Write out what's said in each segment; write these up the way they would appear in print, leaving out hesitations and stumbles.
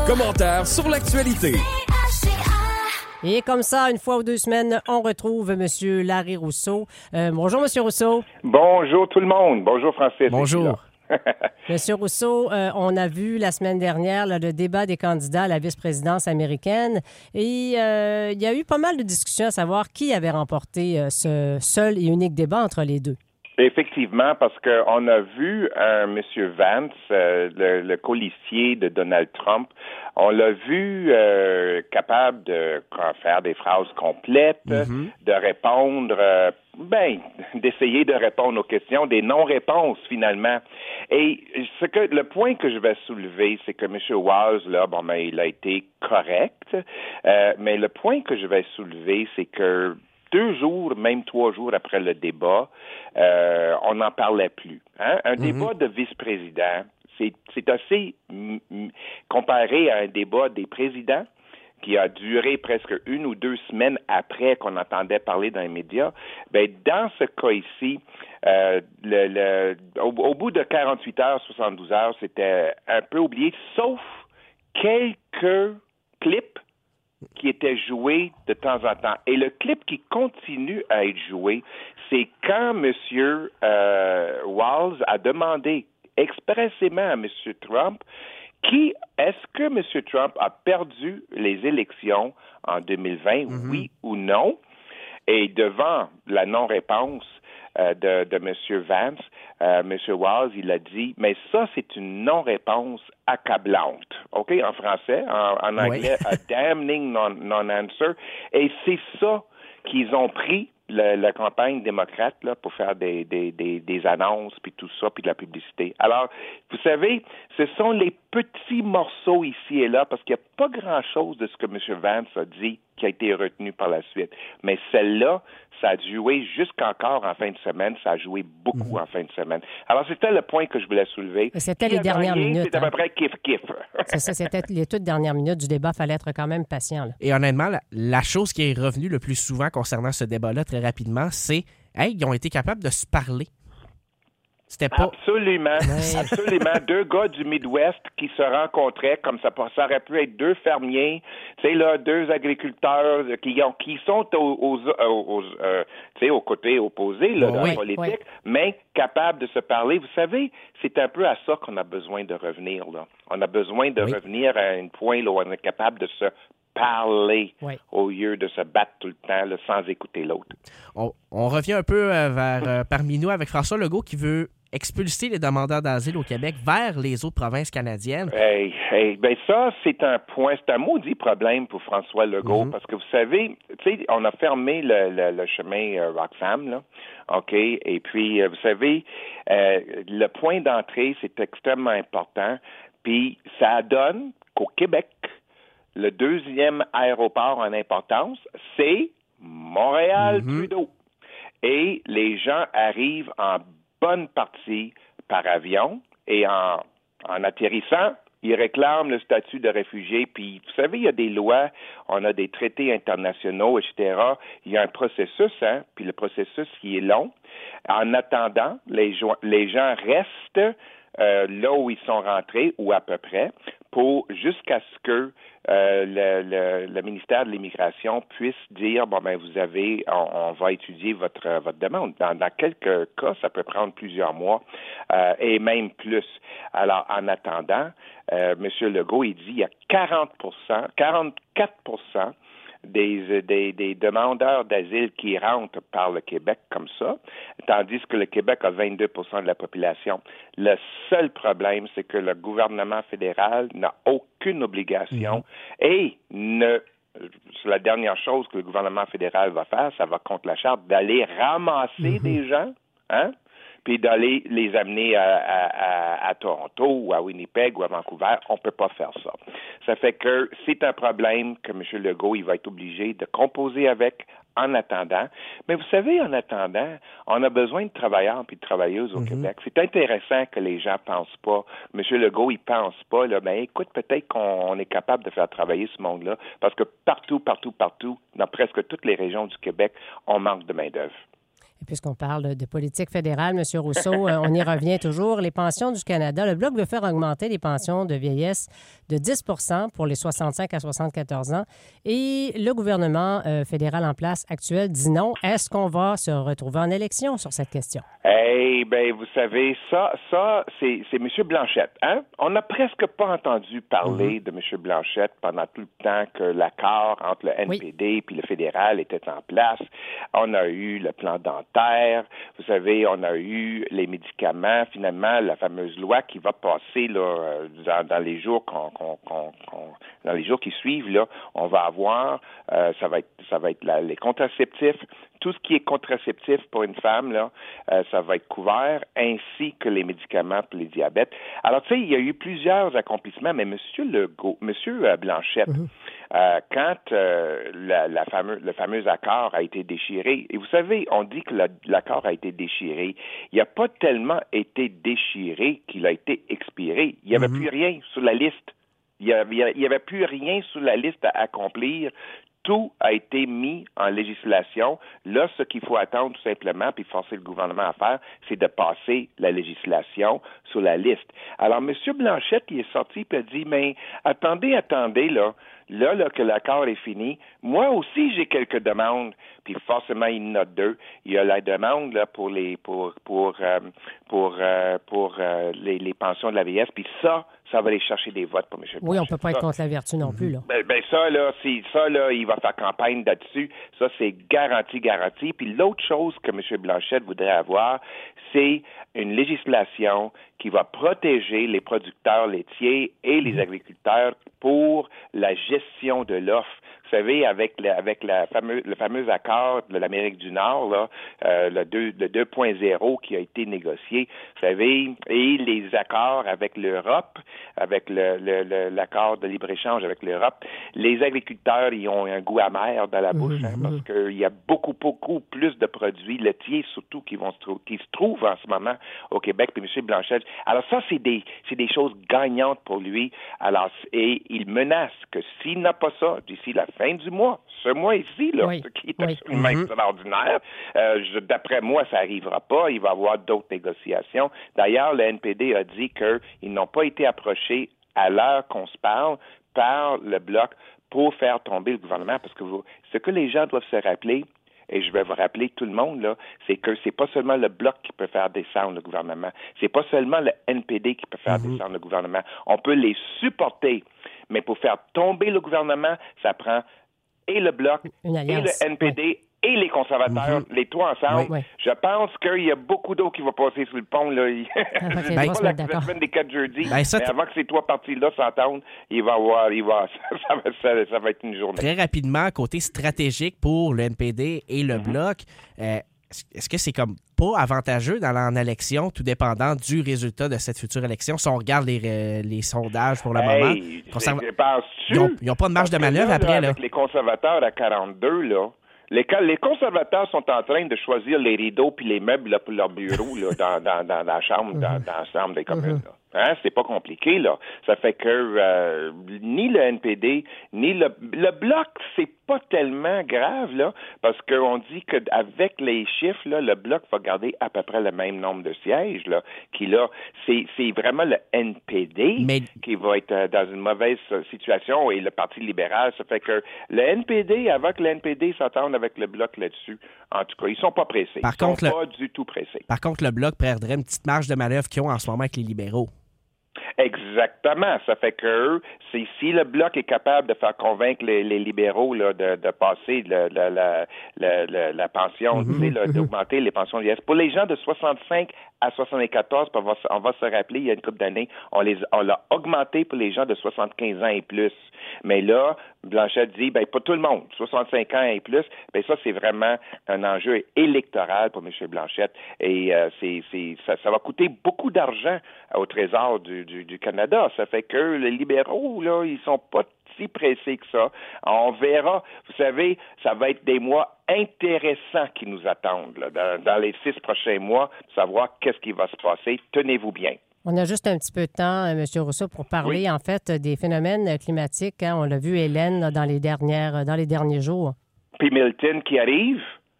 Commentaires sur l'actualité. Et comme ça, une fois ou 2 semaines, on retrouve M. Larry Rousseau. Bonjour, M. Rousseau. Bonjour tout le monde. Bonjour, Francis. Bonjour. M. Rousseau, on a vu la semaine dernière le débat des candidats à la vice-présidence américaine et il y a eu pas mal de discussions à savoir qui avait remporté ce seul et unique débat entre les deux. Effectivement, parce qu'on a vu M. Vance, le colistier de Donald Trump, on l'a vu capable de faire des phrases complètes, de répondre, d'essayer de répondre aux questions, des non-réponses finalement. Et le point que je vais soulever, c'est que M. Walz, là, il a été correct, mais le point que je vais soulever, c'est que 2 jours, même 3 jours après le débat, on n'en parlait plus. Hein? Un débat de vice-président, c'est assez comparé à un débat des présidents qui a duré presque 1 ou 2 semaines après qu'on entendait parler dans les médias. Dans ce cas ici, au bout de 48 heures, 72 heures, c'était un peu oublié, sauf quelques clips qui était joué de temps en temps. Et le clip qui continue à être joué, c'est quand M. Walz a demandé expressément à M. Trump est-ce que M. Trump a perdu les élections en 2020, oui ou non? Et devant la non-réponse de M. Vance, M. Walz, il a dit, mais ça, c'est une non-réponse accablante. OK, en français, en anglais, a damning non-answer. Et c'est ça qu'ils ont pris la campagne démocrate là, pour faire des annonces, puis tout ça, puis de la publicité. Alors, vous savez, ce sont les petits morceaux ici et là, parce qu'il n'y a pas grand-chose de ce que M. Vance a dit qui a été retenu par la suite. Mais celle-là, ça a joué jusqu'encore en fin de semaine, ça a joué beaucoup en fin de semaine. Alors, c'était le point que je voulais soulever. C'était les dernières minutes. C'est à peu près kiff-kiff. C'est ça, c'était les toutes dernières minutes du débat. Il fallait être quand même patient. Là. Et honnêtement, la chose qui est revenue le plus souvent concernant ce débat-là, très rapidement, c'est ils ont été capables de se parler. C'était pas... Absolument. 2 gars du Midwest qui se rencontraient comme ça aurait pu être 2 fermiers, tu sais là, 2 agriculteurs qui sont aux côtés opposés là, dans la politique, mais capables de se parler. Vous savez, c'est un peu à ça qu'on a besoin de revenir là. On a besoin de revenir à un point là, où on est capable de se parler au lieu de se battre tout le temps là, sans écouter l'autre. On revient un peu vers parmi nous avec François Legault qui veut expulser les demandeurs d'asile au Québec vers les autres provinces canadiennes. Ça, c'est un maudit problème pour François Legault, parce que vous savez, tu sais, on a fermé le chemin Roxham, là, OK? Et puis, vous savez, le point d'entrée, c'est extrêmement important, puis ça donne qu'au Québec, le 2e aéroport en importance, c'est Montréal-Trudeau. Et les gens arrivent en bonne partie par avion et en atterrissant, ils réclament le statut de réfugié. Puis, vous savez, il y a des lois, on a des traités internationaux, etc. Il y a un processus, puis le processus qui est long. En attendant, les gens restent là où ils sont rentrés, ou à peu près, jusqu'à ce que le ministère de l'Immigration puisse dire on va étudier votre demande. Dans quelques cas, ça peut prendre plusieurs mois et même plus. Alors, en attendant, M. Legault, il dit il y a 44% des demandeurs d'asile qui rentrent par le Québec comme ça, tandis que le Québec a 22% de la population. Le seul problème, c'est que le gouvernement fédéral n'a aucune obligation et c'est la dernière chose que le gouvernement fédéral va faire, ça va contre la charte, d'aller ramasser des gens, puis d'aller les amener à Toronto ou à Winnipeg ou à Vancouver. On peut pas faire ça. Ça fait que c'est un problème que M. Legault, il va être obligé de composer avec en attendant. Mais vous savez, en attendant, on a besoin de travailleurs et de travailleuses au Québec. C'est intéressant que les gens pensent pas. M. Legault, il pense pas, là, écoute, peut-être qu'on est capable de faire travailler ce monde-là, parce que partout, dans presque toutes les régions du Québec, on manque de main-d'œuvre. Puisqu'on parle de politique fédérale, M. Rousseau, on y revient toujours. Les pensions du Canada, le Bloc veut faire augmenter les pensions de vieillesse de 10 pour les 65 à 74 ans. Et le gouvernement fédéral en place actuel dit non. Est-ce qu'on va se retrouver en élection sur cette question? Eh bien, vous savez, ça c'est M. Blanchette. Hein? On n'a presque pas entendu parler de M. Blanchette pendant tout le temps que l'accord entre le NPD puis le fédéral était en place. On a eu le plan dentaire. Vous savez, on a eu les médicaments. Finalement, la fameuse loi qui va passer là, dans les jours dans les jours qui suivent, là, on va avoir, ça va être les contraceptifs. Tout ce qui est contraceptif pour une femme, là, ça va être couvert, ainsi que les médicaments pour les diabètes. Alors, tu sais, il y a eu plusieurs accomplissements, mais M. Blanchette, quand le fameux accord a été déchiré, et vous savez, on dit que l'accord a été déchiré, il n'a pas tellement été déchiré qu'il a été expiré. Il n'y avait plus rien sur la liste. Il n'y avait plus rien sur la liste à accomplir. Tout a été mis en législation. Là, ce qu'il faut attendre tout simplement, puis forcer le gouvernement à faire, c'est de passer la législation sur la liste. Alors, M. Blanchette, il est sorti et a dit, mais attendez, là que l'accord est fini, moi aussi, j'ai quelques demandes. Puis forcément, il y en a deux. Il y a la demande là, pour les pensions de la vieillesse, puis ça va aller chercher des votes pour M. Blanchette. Oui, on ne peut pas être contre la vertu non plus, là. Ben ça, il va faire campagne là-dessus. Ça, c'est garanti. Puis l'autre chose que M. Blanchette voudrait avoir, c'est une législation qui va protéger les producteurs laitiers et les agriculteurs pour la gestion de l'offre. Vous savez, avec le fameux accord de l'Amérique du Nord, là, le 2.0 qui a été négocié, vous savez, et les accords avec l'Europe, avec l'accord de libre-échange avec l'Europe, les agriculteurs, ils ont un goût amer dans la bouche, parce qu'il y a beaucoup plus de produits laitiers, surtout, qui se trouvent en ce moment au Québec. Puis M. Blanchette, alors ça, c'est des choses gagnantes pour lui. Alors, et il menace que s'il n'a pas ça d'ici la fin du mois, ce mois-ci, là, ce qui est absolument extraordinaire, d'après moi, ça n'arrivera pas. Il va y avoir d'autres négociations. D'ailleurs, le NPD a dit qu'ils n'ont pas été approchés à l'heure qu'on se parle par le Bloc pour faire tomber le gouvernement, parce que ce que les gens doivent se rappeler, et je vais vous rappeler tout le monde, là, c'est que c'est pas seulement le Bloc qui peut faire descendre le gouvernement. C'est pas seulement le NPD qui peut faire descendre le gouvernement. On peut les supporter, mais pour faire tomber le gouvernement, ça prend et le Bloc, et le NPD, et les conservateurs, les trois ensemble. Oui. Je pense qu'il y a beaucoup d'eau qui va passer sur le pont. Là. C'est pas la semaine des 4 jeudis, mais avant que ces trois parties-là s'entendent, ça va être une journée. Très rapidement, côté stratégique pour le NPD et le Bloc, est-ce que c'est comme pas avantageux d'aller en élection, tout dépendant du résultat de cette future élection? Si on regarde les sondages pour le moment, ils n'ont pas de marge de manœuvre après. Là. Avec les conservateurs à 42, là, les conservateurs sont en train de choisir les rideaux puis les meubles là, pour leur bureau là, dans la chambre, dans la chambre des communes. Là. Hein? C'est pas compliqué, là. Ça fait que ni le NPD, ni le Bloc, c'est pas tellement grave, là, parce qu'on dit qu'avec les chiffres, là, le Bloc va garder à peu près le même nombre de sièges, là, c'est vraiment le NPD qui va être dans une mauvaise situation, et le Parti libéral. Ça fait que le NPD, avant que le NPD s'entende avec le Bloc là-dessus, en tout cas, ils sont pas pressés. Ils sont pas du tout pressés. Par contre, le Bloc perdrait une petite marge de manœuvre qu'ils ont en ce moment avec les libéraux. Exactement. Ça fait que si le Bloc est capable de faire convaincre les libéraux là, de passer la pension, d'augmenter les pensions vieillesse. Pour les gens de 65 à 74, on va se rappeler, il y a une couple d'années, on l'a augmenté pour les gens de 75 ans et plus. Mais là, Blanchette dit, pas tout le monde, 65 ans et plus, ça, c'est vraiment un enjeu électoral pour M. Blanchette. Et ça va coûter beaucoup d'argent au Trésor du Canada. Ça fait que les libéraux, là, ils sont pas si pressés que ça. On verra. Vous savez, ça va être des mois intéressants qui nous attendent là, dans les 6 prochains mois, pour savoir qu'est-ce qui va se passer. Tenez-vous bien. On a juste un petit peu de temps, M. Rousseau, pour parler, en fait, des phénomènes climatiques. Hein. On l'a vu, Hélène, dans les derniers jours. Puis Milton qui arrive.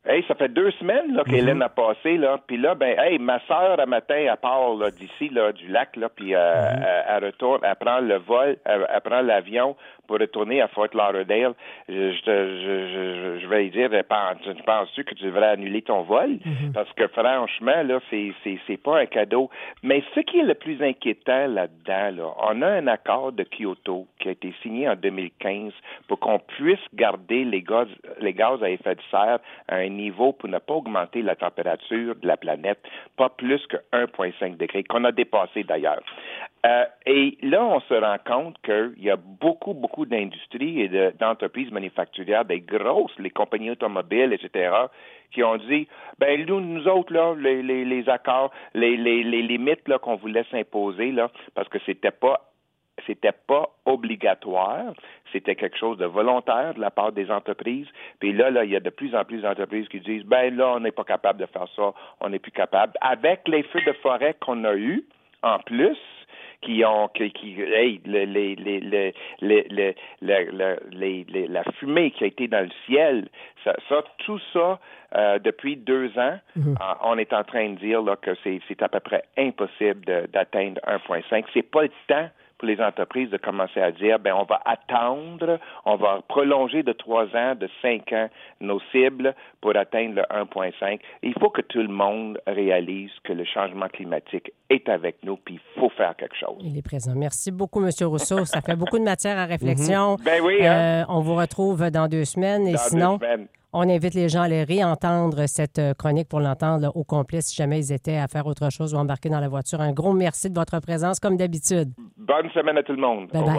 Hey, ça fait 2 semaines là, qu'Hélène a passé, là. Puis là, ma sœur, un matin, elle part là, d'ici, là, du lac, là, puis elle retourne, elle prend le vol, elle prend l'avion pour retourner à Fort Lauderdale. Je vais lui dire, penses-tu que tu devrais annuler ton vol? Parce que franchement, là, c'est pas un cadeau. Mais ce qui est le plus inquiétant là-dedans, là, on a un accord de Kyoto qui a été signé en 2015 pour qu'on puisse garder les gaz à effet de serre à un niveau pour ne pas augmenter la température de la planète, pas plus que 1,5 degrés, qu'on a dépassé d'ailleurs. Et là, on se rend compte qu'il y a beaucoup d'industries et d'entreprises manufacturières, des grosses, les compagnies automobiles, etc., qui ont dit, nous autres, là, les accords, les limites là, qu'on voulait s'imposer, là, parce que c'était pas obligatoire, c'était quelque chose de volontaire de la part des entreprises. Puis là, il y a de plus en plus d'entreprises qui disent, là, on n'est pas capable de faire ça, on n'est plus capable. Avec les feux de forêt qu'on a eus, en plus, la fumée qui a été dans le ciel, tout ça, depuis 2 ans, on est en train de dire là, que c'est à peu près impossible d'atteindre 1,5. C'est pas le temps pour les entreprises de commencer à dire, on va attendre, on va prolonger de 3 ans, de 5 ans nos cibles pour atteindre le 1,5. Il faut que tout le monde réalise que le changement climatique est avec nous, puis il faut faire quelque chose. Il est présent. Merci beaucoup, M. Rousseau. Ça fait beaucoup de matière à réflexion. Oui, hein? On vous retrouve dans 2 semaines. Et sinon, on invite les gens à aller réentendre cette chronique pour l'entendre là, au complet si jamais ils étaient à faire autre chose ou embarquer dans la voiture. Un gros merci de votre présence, comme d'habitude. Bonne semaine à tout le monde. Bye bye.